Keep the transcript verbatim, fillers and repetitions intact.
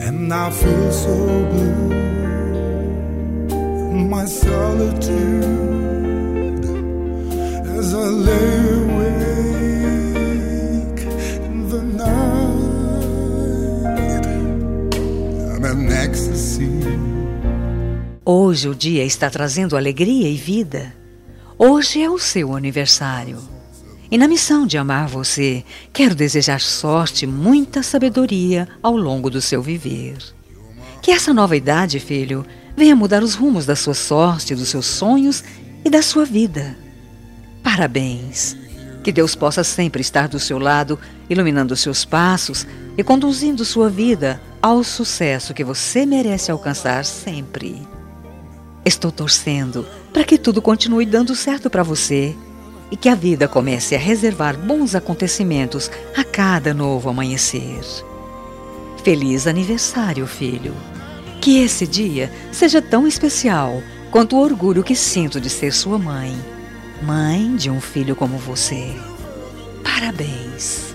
and I feel so blue in my solitude as I lay awake in the night. I'm an ecstasy. Hoje o dia está trazendo alegria e vida. Hoje é o seu aniversário. E na missão de amar você, quero desejar sorte e muita sabedoria ao longo do seu viver. Que essa nova idade, filho, venha mudar os rumos da sua sorte, dos seus sonhos e da sua vida. Parabéns! Que Deus possa sempre estar do seu lado, iluminando seus passos e conduzindo sua vida ao sucesso que você merece alcançar sempre. Estou torcendo para que tudo continue dando certo para você e que a vida comece a reservar bons acontecimentos a cada novo amanhecer. Feliz aniversário, filho! Que esse dia seja tão especial quanto o orgulho que sinto de ser sua mãe, mãe de um filho como você. Parabéns!